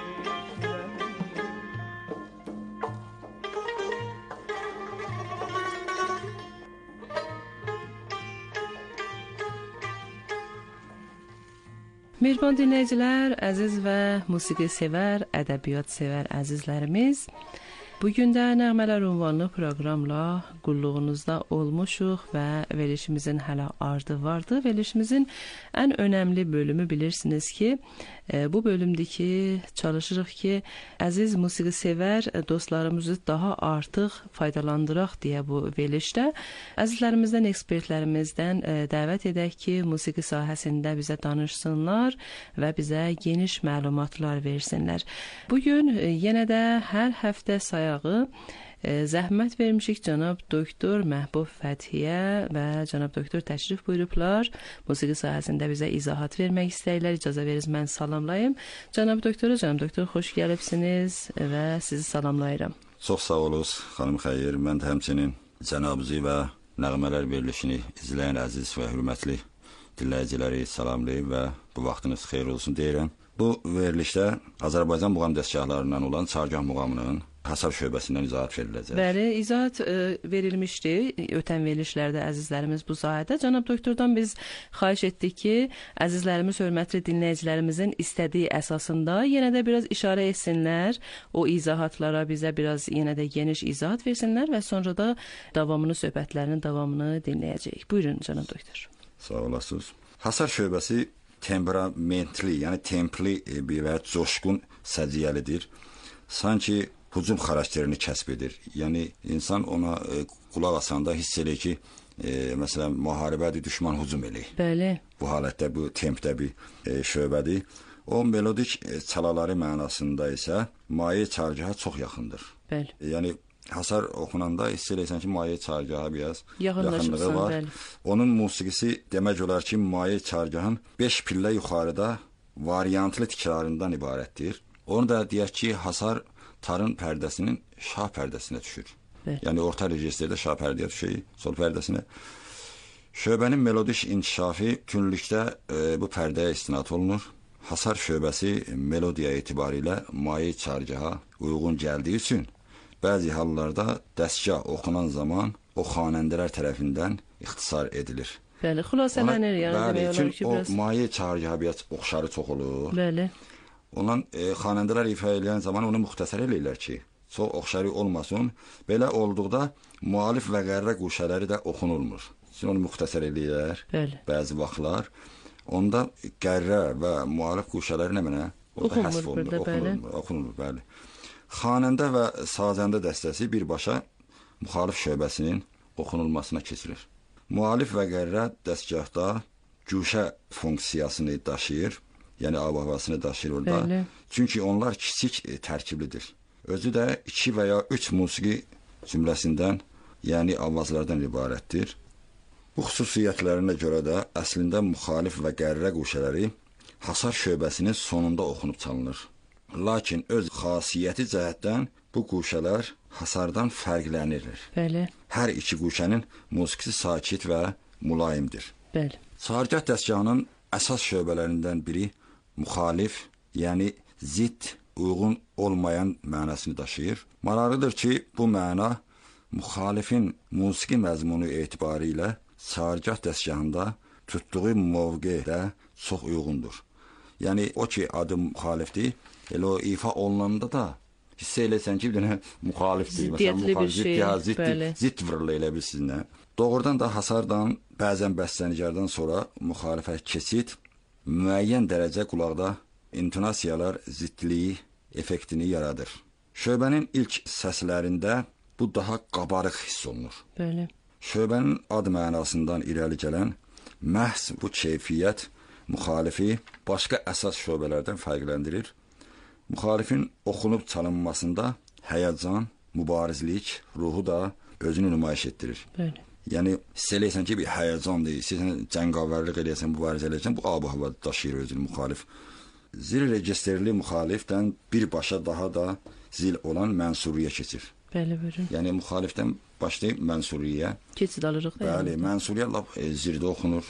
[SPEAKER 5] Mehriban dinləyicilər, əziz və musiqi sevər, ədəbiyyat sevər əzizlərimiz, bugün də Nəğmələr ünvanlı proqramla qulluğunuzda olmuşuq və verilişimizin hələ ardı vardı. Verilişimizin ən önəmli bölümü bilirsiniz ki, bu bölümdür ki, çalışırıq ki, əziz musiqi sevər dostlarımızı daha artıq faydalandıraq deyə bu verilişdə əzizlərimizdən, ekspertlərimizdən dəvət edək ki, musiqi sahəsində bizə danışsınlar və bizə geniş məlumatlar versinlər. Bugün yenə də hər həftə sayağı zəhmət vermişik cənab doktor Məhbub Fəthiyə və cənab doktor təşrif buyurublar. Musiqi sahəsində bizə izahat vermək istəyirlər. İcazə verirsiniz mən salamlayım. Cənab doktora, cənab doktor xoş gəlibsiniz və sizi salamlayıram.
[SPEAKER 8] Çox sağ olunuz, xanım Xeyir. Mən də həmçinin cənabınızı və Nəğmələr verilişini izləyən əziz və hörmətli dinləyiciləri salamlayım və bu vaxtınız xeyir olsun deyirəm. Bu verilişdə Azərbaycan muğam dəstgahlarından olan Çargah muğamının Hasar şöbəsindən izahat veriləcək.
[SPEAKER 5] Bəli, izahat e, verilmişdi ötən verilişlərdə əzizlərimiz bu sahədə. Cənab doktordan biz xahiş etdik ki, əzizlərimiz, hörmətli dinləyicilərimizin istədiyi əsasında yenə də biraz işarə etsinlər, o izahatlara bizə biraz yenə də geniş izahat versinlər və sonra da davamını, söhbətlərinin davamını dinləyəcəyik. Buyurun, cənab doktor.
[SPEAKER 8] Sağ olasınız. Hasar şöbəsi temperamentli, yəni templi bir və coşqun səciyyəlidir. Sanki hücum xarakterini kəsb edir. Yəni insan ona e, qulaq asanda hiss edir ki, e, məsələn, müharibədir, düşman hücum eləyir.
[SPEAKER 5] Bəli.
[SPEAKER 8] Bu halətdə, bu tempdə bir e, şöbədir. O melodik e, çalaları mənasında isə maye çargaha çox yaxındır.
[SPEAKER 5] Bəli.
[SPEAKER 8] E, yəni hasar oxunanda hiss edirsən ki, maye çargaha biraz yaxınlığı var. Bəli. Onun musiqisi demək olar ki, maye çargahın beş pillə yuxarıda variantlı tikrarından ibarətdir. Onu da deyək ki, hasar tarın pərdəsinin şah pərdəsinə düşür. Evet. Yəni orta registrdə şah pərdəyə düşür, sol pərdəsinə. Şöbənin melodik inkişafı tünlükdə e, bu pərdəyə istinad olunur. Hasar şöbəsi melodiya etibarilə maye çargaha uyğun gəldiyi üçün bəzi hallarda dəstgah oxunan zaman o xanəndələr tərəfindən ixtisar edilir.
[SPEAKER 5] Bəli, xülasələnir yəni demək olar ki,
[SPEAKER 8] biraz. O maye çargaha biraz oxşarı çox olur.
[SPEAKER 5] Bəli.
[SPEAKER 8] Ondan e, xanəndələr ifa edən zaman onu müxtəsər eləyirlər ki, çox oxşarı olmasın. Belə olduqda müalif və qərrə quşələri də oxunulmur. Şimdi onu müxtəsər eləyirlər. Bəli. Bəzi vaxtlar. Onda qərrə və müalif quşələri nə mənə? Orada həsf olunur, oxunulmur, oxunulur, bəli. Xanəndə və sazəndə dəstəsi birbaşa müxalif şöbəsinin oxunulmasına keçirir. Müalif və qərrə dəstgahda güşə funksiyasını daşıyır. Yəni av havasını daşıyır orada. Bəli. Çünki onlar kiçik e, tərkiblidir. Özü də iki və ya üç musiqi cümləsindən, yəni avazlardan ibarətdir. Bu xüsusiyyətlərinə görə də əslində müxalif və qərrə quşələri hasar şöbəsinin sonunda oxunub çalınır. Lakin öz xasiyyəti cəhətdən bu quşələr hasardan fərqlənir. Bəli. Hər iki quşənin musiqisi sakit və mülayimdir. Bəli. Çargah dəstgahının əsas şöbələrindən biri müxalif, yəni zidd, uyğun olmayan mənasını daşıyır. Maraqlıdır ki, bu məna müxalifin musiqi məzmunu etibarilə çargah dəstgahında tutduğu mövqedə çox uyğundur. Yəni o ki, adı müxalifdir, elə o ifa olunanda da hiss eləsən ki, bir dənə müxalifdir.
[SPEAKER 5] Ziddiyyətli bir şey.
[SPEAKER 8] Zidd, zidd vırılı elə bilsinə. Doğrudan da hasardan, bəzən bəstənigardan sonra müxalifə keçid müəyyən dərəcə qulaqda intonasiyalar ziddliyi effektini yaradır. Şöbənin ilk səslərində bu daha qabarıq hiss olunur. Bəli. Şöbənin ad mənasından irəli gələn məhz bu keyfiyyət müxalifi başqa əsas şöbələrdən fərqləndirir. Müxalifin oxunub çalınmasında həyəcan, mübarizlik ruhu da özünü nümayiş etdirir. Bəli. Yəni hiss eləyirsən ki, bir həyəcandır, istəyirsən cəngavərlik eləyəsən, mübarizə eləyəsən, bu ab-o hava daşıyır özünü müxalif. Zil registrli müxalifdən birbaşa daha da zil olan mənsuriyə keçir.
[SPEAKER 5] Bəli, buyurun.
[SPEAKER 8] Yəni müxalifdən başlayıb mənsuriyə
[SPEAKER 5] keçid alırıq.
[SPEAKER 8] Bəli, mənsuriyə lap e, zirdə oxunur.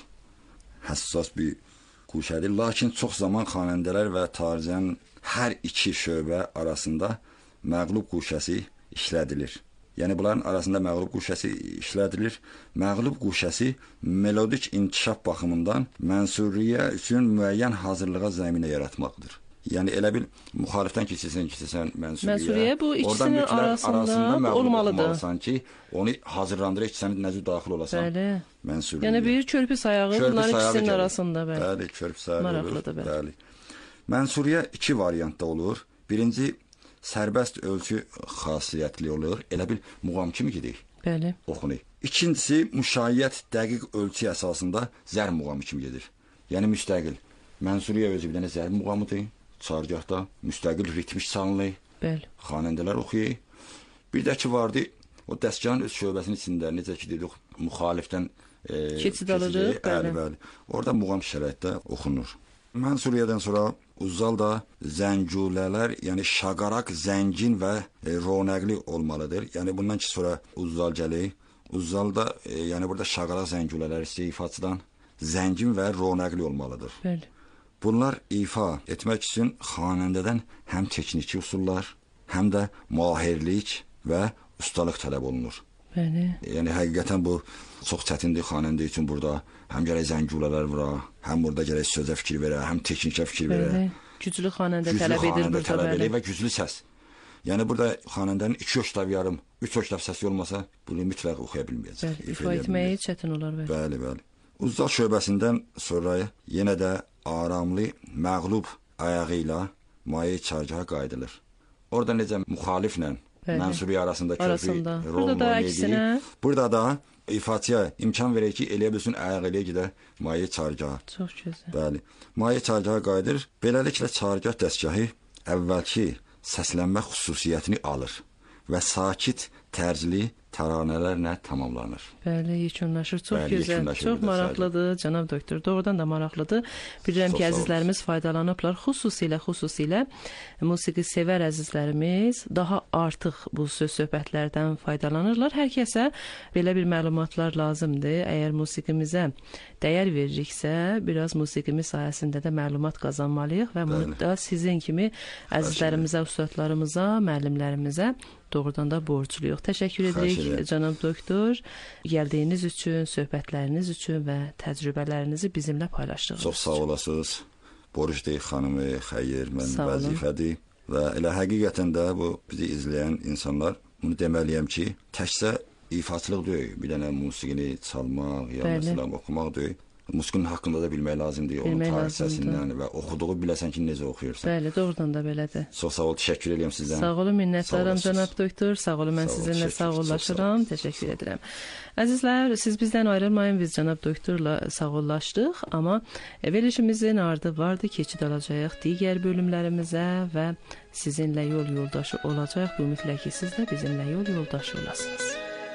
[SPEAKER 8] Həssas bir guşədir. Lakin çox zaman xanəndələr və tarixən hər iki şöbə arasında məğlub guşəsi işlədilir. Yəni bunların arasında məğlub guşəsi işlədilir. Məğlub guşəsi melodik inkişaf baxımından mənsuriyə üçün müəyyən hazırlığa zəminə yaratmaqdır. Yəni elə bil müxalifdən keçirsən, keçirsən mənsuriyə.
[SPEAKER 5] Mənsuriyə bu ikisinin arasında, arasında olmalıdır.
[SPEAKER 8] Sanki onu hazırlandırır ki, sən necə daxil olasan.
[SPEAKER 5] Bəli.
[SPEAKER 8] Mənsuriyə.
[SPEAKER 5] Yəni bir körpü sayağı
[SPEAKER 8] körpü
[SPEAKER 5] bunların
[SPEAKER 8] sayağı
[SPEAKER 5] ikisinin
[SPEAKER 8] gəlir.
[SPEAKER 5] arasında bəli.
[SPEAKER 8] Bəli, körpü sayağı
[SPEAKER 5] maraqlıdır,
[SPEAKER 8] olur.
[SPEAKER 5] Bəli.
[SPEAKER 8] Bəli. Mənsuriyə iki variantda olur. Birinci sərbəst ölçü xassiyyətli olur. Elə bil muğam kimi gedir.
[SPEAKER 5] Bəli.
[SPEAKER 8] Oxunur. İkincisi müşayiət dəqiq ölçü əsasında zərb muğamı kimi gedir. Yəni müstəqil. Mənsuriyə özü bir dənə zərb muğamıdır. Çargahda müstəqil ritmik çalınır.
[SPEAKER 5] Bəli.
[SPEAKER 8] Xanəndələr oxuyur. Bir də ki vardı, o dəstgahın öz şöbəsinin içində necə ki dedik, müxalifdən e,
[SPEAKER 5] keçid alırıq.
[SPEAKER 8] Bəli, bəli. Orada muğam şəraitdə oxunur. Mənsuriyədən sonra Uzzal da zəngulələr, yəni şaqaraq, zəngin və e, ronəqli olmalıdır. Yəni bundan ki sonra Uzzal gəlir. Uzzalda e, yəni burada şaqaraq zəngulələr ifaçıdan zəngin və ronəqli olmalıdır.
[SPEAKER 5] Bəli.
[SPEAKER 8] Bunlar ifa etmək üçün xanəndədən həm texniki üsullar, həm də mahirlik və ustalıq tələb olunur.
[SPEAKER 5] Bəli.
[SPEAKER 8] Yəni həqiqətən bu çox çətindir xanəndə üçün burada. Həm gərək zəngulələr vura, həm burada gərək sözə fikir verə, həm texnikə fikir verə.
[SPEAKER 5] Bəli. Güclü xanəndə güclü tələb edir burada,
[SPEAKER 8] tələb
[SPEAKER 5] bəli.
[SPEAKER 8] Və güclü səs. Yəni burada xanəndənin iki oktav yarım, üç oktav səsi olmasa, bunu mütləq oxuya bilməyəcək.
[SPEAKER 5] Bəli, ifa etməyi çətin olar. Bəli,
[SPEAKER 8] bəli. bəli. Uzdal şöbəsindən sonra yenə də aramlı, məğlub ayağı ilə maye çargaha qayıdılır. Orada necə müxaliflə Mənsuriyə arasında körpü rol oynayır. Burada da ifaçıya imkan verir ki, eləyə bilsin ayağı eləyə gedə maye çargaha.
[SPEAKER 5] Çox gözəl.
[SPEAKER 8] Bəli. Maye çargaha qayıdır. Beləliklə çargah dəstgahı əvvəlki səslənmə xüsusiyyətini alır və sakit, tərzli təranələrlə tamamlanır.
[SPEAKER 5] Bəli, yekunlaşır. Çox
[SPEAKER 8] Bəli,
[SPEAKER 5] gözəl,
[SPEAKER 8] yekunlaşır
[SPEAKER 5] çox maraqlıdır, cənab doktor. Doğrudan da maraqlıdır. Bilirəm ki, əzizlərimiz faydalanıblar. Xüsusilə, xüsusilə musiqi sevər əzizlərimiz daha artıq bu söz söhbətlərdən faydalanırlar. Hər kəsə belə bir məlumatlar lazımdır. Əgər musiqimizə dəyər veririksə, biraz musiqimiz sayəsində də məlumat qazanmalıyıq və bunu da sizin kimi əzizlərimizə, ustadlarımıza, müəllimlərimizə doğrudan da borcluyuq. Təşəkkür edirik cənab doktor. Gəldiyiniz üçün, söhbətləriniz üçün və təcrübələrinizi bizimlə paylaşdığınız üçün.
[SPEAKER 8] Çox sağ olasınız. Borc deyil xanımı, xeyir, mən vəzifədir. Və elə həqiqətən də bu bizi izləyən insanlar bunu deməliyəm ki, təkcə ifaçılıq deyil, bir dənə musiqini çalmaq, ya məsələn oxumaq deyil. Musiqinin haqqında da bilmək lazımdır, onun tarix səsindən və oxuduğu biləsən ki, necə oxuyursan.
[SPEAKER 5] Bəli, doğrudan da belədir.
[SPEAKER 8] Çox sağ ol, təşəkkür edirəm sizdən.
[SPEAKER 5] Sağ olun, minnətdaram cənab doktor. Sağ olun, mən sizinlə sağollaşıram. Təşəkkür edirəm. Əzizlər, siz bizdən ayrılmayın, biz cənab doktorla sağollaşdıq, amma verilişimizin ardı vardı, keçid alacağıq digər bölümlərimizə və sizinlə yol yoldaşı olacaq. Bu ümidlə ki, siz də bizimlə yol yoldaşı olasınız.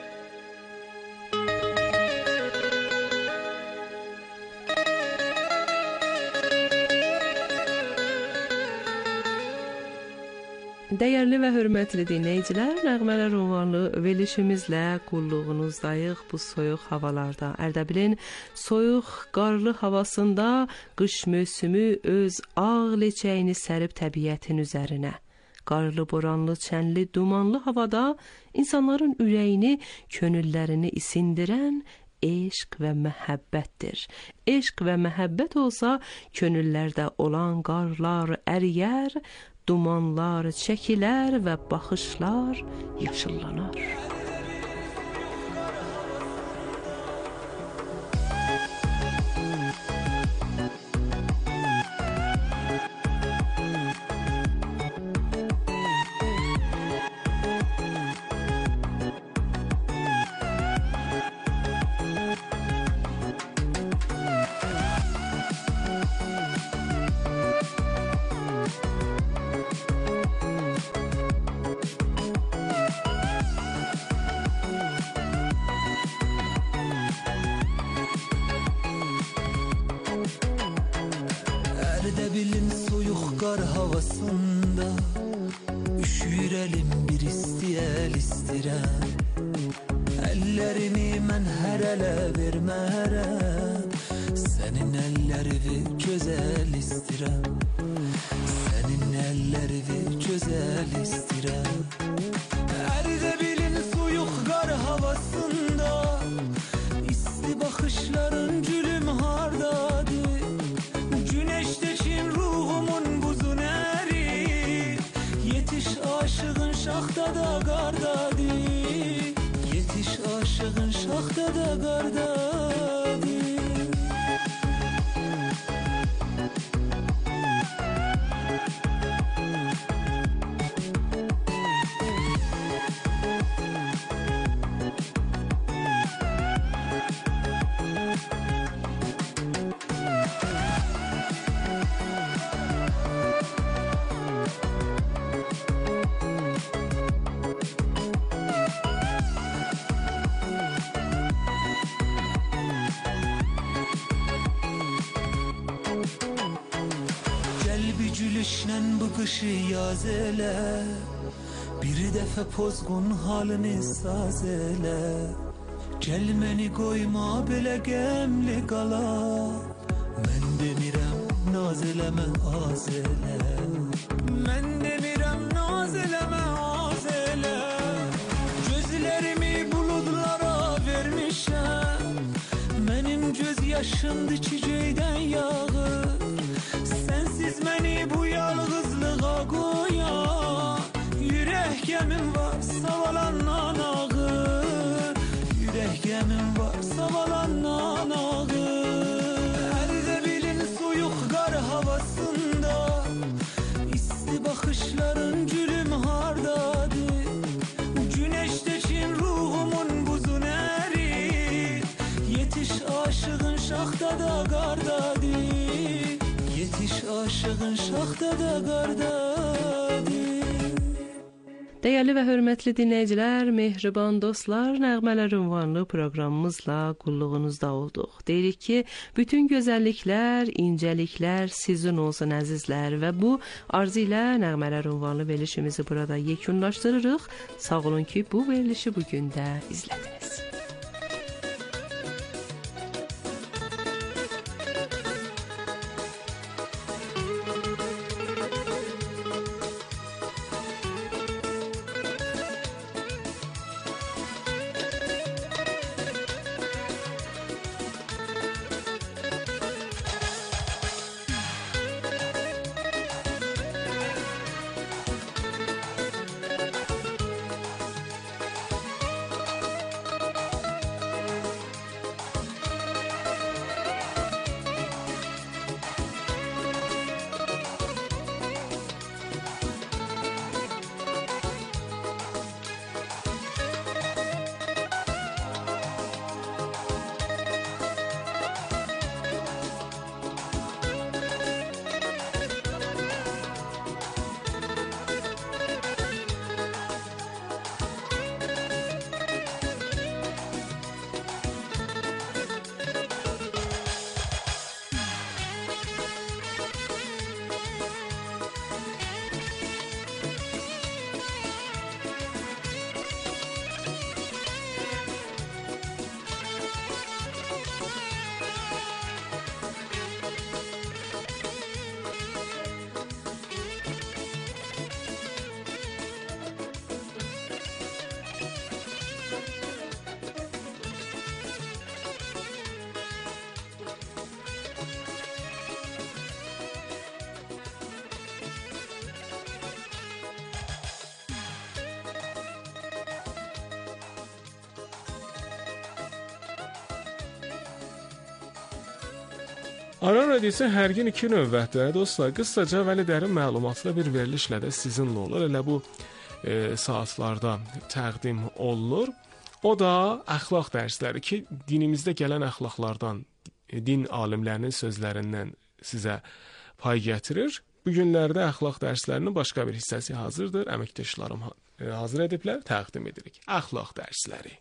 [SPEAKER 5] Dəyərli və hörmətli dinləyicilər, Nəğmələr ünvanlı verilişimizlə qulluğunuzdayıq bu soyuq havalarda. Ərdəbilin soyuq, qarlı havasında qış mövsümü öz ağ leçəyini sərib təbiətin üzərinə. Qarlı, boranlı, çənli, dumanlı havada insanların ürəyini, könüllərini isindirən eşq və məhəbbətdir. Eşq və məhəbbət olsa, könüllərdə olan qarlar əriyər, dumanlar çəkilər və baxışlar yaşıllanar.
[SPEAKER 9] qar havasında üşür elim bir istiyəl istirəm. Əllərimi mən hər ələ vermərəm, sənin əllərini gözəl istirəm. Sənin əllərini gözəl istirəm. Əridə bilin soyuq qar havasında, isti baxışların gülüm hardadır. Güneştekin ruhumun buzun ərir, yetiş aşığın şaxtada qardadır. Yetiş aşığın şaxtada qardadır. Gülüşlə bu qışı yaz elə, bir dəfə pozğun halını saz elə. Gəl məni qoyma belə qəmli qala, mən demirəm naz eləmə az elə. Mən demirəm naz eləmə az elə. Gözlərimi buludlara vermişəm, mənim göz yaşımdır ki göydən yağır. Sensiz məni bu yalğızlığa qoyan, yürək gəmim var savalandan ağır. Yürək gəmim var savalandan ağır. Əridə bilin soyuq qar havasında, isti baxışların gülüm hardadır. Güneştekin ruhumun buzun ərir, yetiş aşığın şaxtada qardadır. Yetiş aşığın şaxtada qardadır.
[SPEAKER 5] Dəyərli və hörmətli dinləyicilər, mehriban dostlar, Nəğmələr ünvanlı proqramımızla qulluğunuzda olduq. Deyirik ki, bütün gözəlliklər, incəliklər sizin olsun əzizlər və bu arzu ilə Nəğmələr ünvanlı verilişimizi burada yekunlaşdırırıq. Sağ olun ki, bu verilişi bugün də izlədiniz.
[SPEAKER 10] Aran Radiosu hər gün iki növbətdə dostlar qısaca və dərin məlumatlı bir verilişlə də sizinlə olur. Elə bu e, saatlarda təqdim olunur. O da əxlaq dərsləri ki, dinimizdə gələn əxlaqlardan, e, din alimlərinin sözlərindən sizə pay gətirir. Bu günlərdə əxlaq dərslərinin başqa bir hissəsi hazırdır. Əməkdaşlarım e, hazır ediblər, təqdim edirik. Əxlaq dərsləri.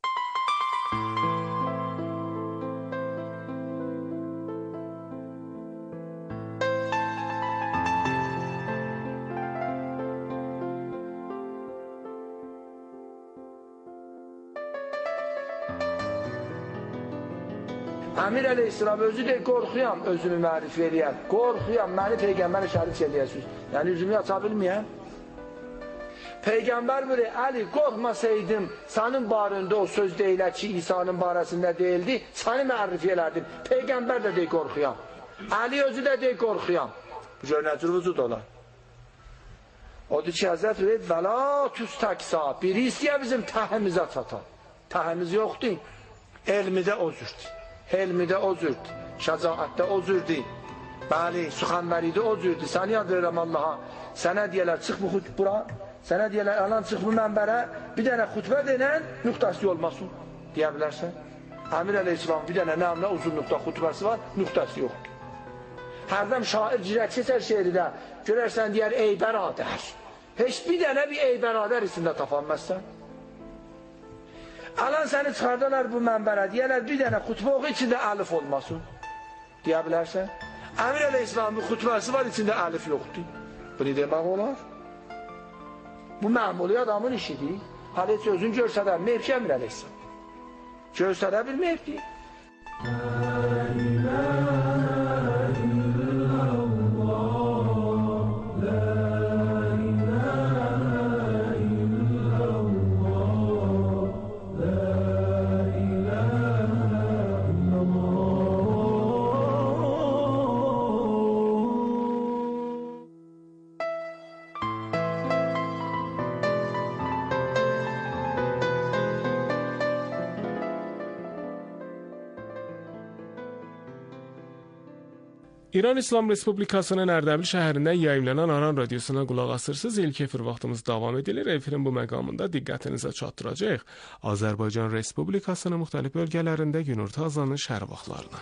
[SPEAKER 11] Əmir əleyhissalam özü de qorxuyam, özümü mərif eləyəm. Qorxuyam, məni Peyğəmbər şərik eləyəsiniz. Yəni üzümü aça bilməyəm. Peyğəmbər buyuruyor, Əli qorxmasaydım, sənin barında o söz deyilə ki, İsa'nın barəsində deyildi, səni mərif elərdim. Peyğəmbər də dey qorxuyam. Əli özü də dey qorxuyam. Bu cür nəcür vücud olar. Odur ki, Həzrət deyir, vəla tüstəksa, biri istəyə bizim təhimizə çatan. Təhimiz yoxdur, elmidə o zürdür. Elmidə o zürdür, şəcaətdə o zürdür. Bəli, suxanbəridə o zürdür. Səni yad verirəm Allaha. Sənə deyələr, çıx bu bura. Sənə deyələr, alan çıx bu mənbərə. Bir dənə xutbə denən, nüqtəsi olmasın. Deyə bilərsən. Əmir əleyhissalam bir dənə nə, nə uzun nüqtə xutbəsi var, nüqtəsi yoxdur. Hərdən şair cirək keçər şeiridə, görərsən deyər, ey bəradər. Heç bir dənə bir ey bəradər içində tapanməzsən. Alan səni çıxardarlar bu mənbərə, deyərlər bir dənə xutbə oxu içində əlif olmasın. Deyə bilərsən. Əmir əleyhissalamın xutbəsi var, içində əlif yoxdur. Bunu demək olar. Bu məmuli adamın işidir. Hələ heç özün görsədə bilməyib ki, Əmir əleyhissalam. Görsədə bilməyibdir.
[SPEAKER 10] İran İslam Respublikasının Ərdəbil şəhərində yayımlanan Aran radiosuna qulaq asırsınız. İlk efir vaxtımız davam edilir. Efirin bu məqamında diqqətinizə çatdıracağıq Azərbaycan Respublikasının müxtəlif bölgələrində günorta azanın şəhər vaxtlarına.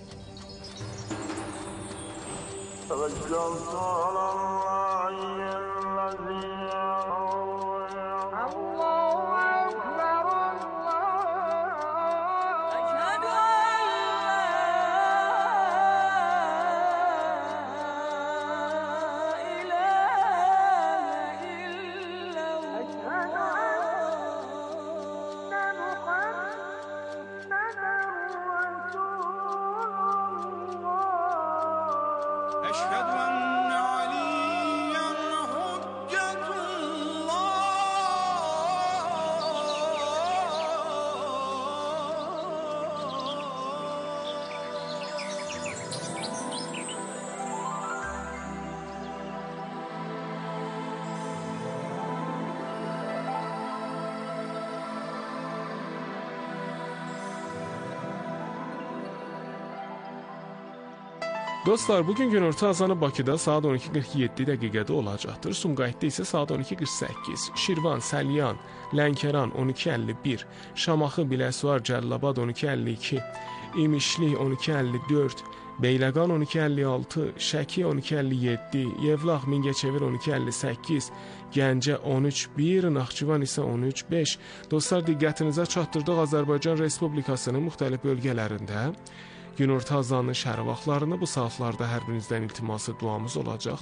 [SPEAKER 10] Dostlar, bugün günorta azanı Bakıda saat on iki qırx yeddi dəqiqədə olacaqdır. Sumqayıtda isə saat on iki qırx səkkiz, Şirvan, Səlyan, Lənkəran on iki əlli bir, Şamaxı, Biləsuvar, Cəllabad on iki əlli iki, İmişli on iki əlli dörd, Beyləqan on iki əlli altı, Şəki on iki əlli yeddi, Yevlax, Mingəçevir on iki əlli səkkiz, Gəncə on üç bir, Naxçıvan isə on üç beş. Dostlar, diqqətinizə çatdırdıq Azərbaycan Respublikasının müxtəlif bölgələrində günorta azanın şəhər vaxtlarında bu saatlarda hər birinizdən iltiması duamız olacaq.